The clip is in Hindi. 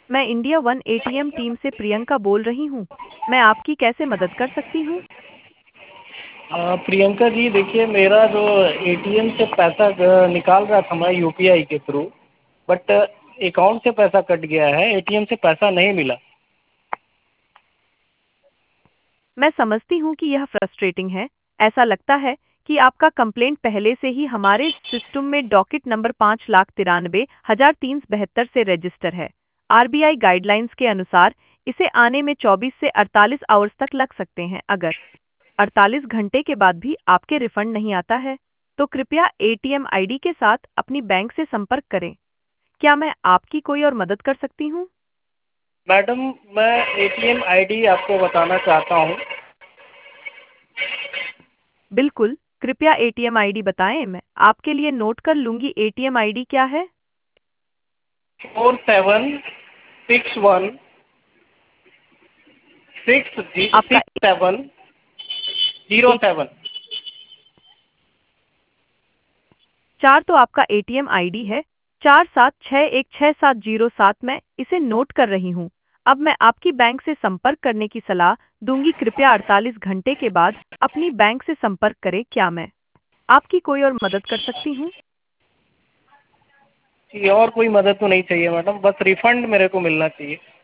मैं इंडिया वन एटीएम टीम से प्रियंका बोल रही हूँ। मैं आपकी कैसे मदद कर सकती हूँ? प्रियंका जी देखिए, मेरा जो एटीएम से पैसा निकाल रहा था मैं यूपीआई के थ्रू, बट अकाउंट से पैसा कट गया है, एटीएम से पैसा नहीं मिला। मैं समझती हूँ कि यह फ्रस्ट्रेटिंग है। ऐसा लगता है कि आपका कंप्लेंट पहले से ही हमारे सिस्टम में डॉकेट नंबर 5,93,372 से रजिस्टर है। आरबीआई गाइडलाइंस के अनुसार इसे आने में 24 से 48 आवर्स तक लग सकते हैं। अगर 48 घंटे के बाद भी आपके रिफंड नहीं आता है, तो कृपया एटीएम आईडी के साथ अपनी बैंक से संपर्क करें। क्या मैं आपकी कोई और मदद कर सकती हूँ? मैडम, मैं एटीएम आईडी आपको बताना चाहता हूँ। बिल्कुल, कृपया एटीएम आईडी बताएं। मैं आपके लिए नोट कर लूंगी। एटीएम आईडी क्या है? 4761 आपका 6707। 4 तो आपका एटीएम आईडी है 47616707। मैं इसे नोट कर रही हूँ। अब मैं आपकी बैंक से संपर्क करने की सलाह दूंगी। कृपया 48 घंटे के बाद अपनी बैंक से संपर्क करें। क्या मैं आपकी कोई और मदद कर सकती हूँ? जी, और कोई मदद तो नहीं चाहिए मैडम, बस रिफंड मेरे को मिलना चाहिए।